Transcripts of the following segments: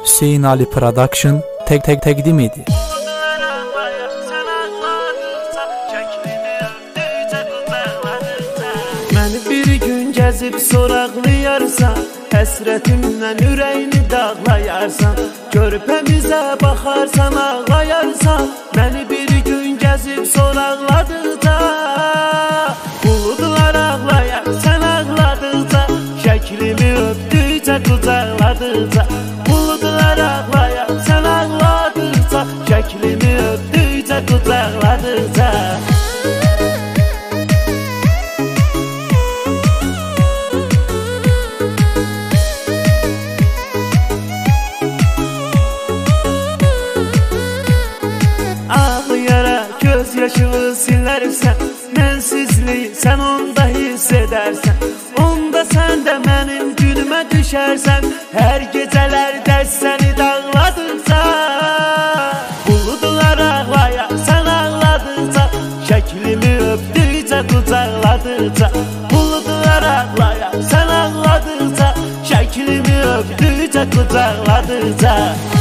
Hüseyin Ali Production təqdim edir. Məni bir gün gəzib soraqlayarsan, həsrətimdən ürəyini dağlayarsan, körpəmizə baxarsan, ağlayarsan. Məni bir gün gəzib soraqladıqca, buludlar ağlayar, sən ağladıqca, şəklimi öpdükcə, qucaqladıqca. Buludlar ağlayar, sən ağladıqca, şəklimi öpdükcə, qucaqladıqca. Göz yaşını silərsən, mənsizliyi sən onda hiss edərsən. Onda sən də mənim günümə düşərsən, hər gecələrdə səni dağladıqca. Buludlar ağlayar, sən ağladıqca, şəklimi öpdükcə, qucaqladıqca. Buludlar ağlayar, sən ağladıqca, şəklimi öpdükcə, qucaqladıqca.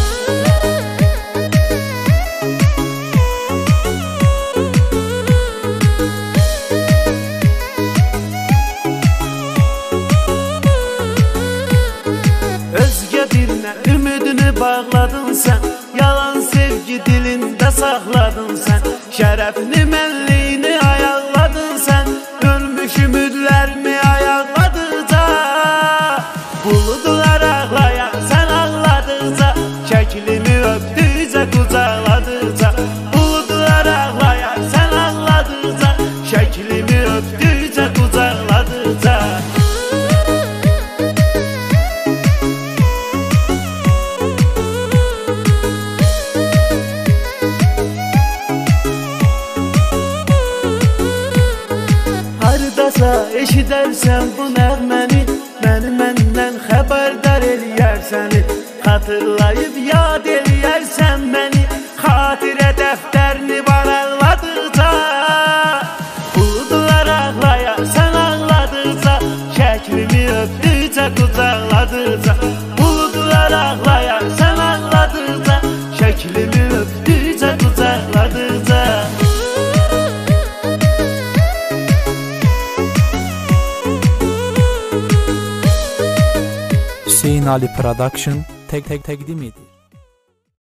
Ümidini bağladın sən, yalan sevgi dilində saxladın sən. Şərəfini, mənliyini ayaqladın sən, ölmüş ümidlərimi ayaqladıqca. Buludlar ağlayar, sən ağladıqca, şəklimi öpdükcə, qucaqladıqca. Buludlar ağlayar, sən ağladıqca, şəklimi öpdükcə, qucaqladıqca. Haradasa eşidərsən bu nəğməni, məni məndən xəbərdar eləyərsəni. Xatırlayıb yad eləyərsən məni, xatirə dəftərini varaqladıqca. Buludlar ağlayar, sən ağladıqca, şəklimi öpdükcə, qucaqladıqca. Buludlar ağlayar, sən ağladıqca, şəklimi öpdükcə, qucaqladıqca. Hüseyin Ali Production təqdim edir.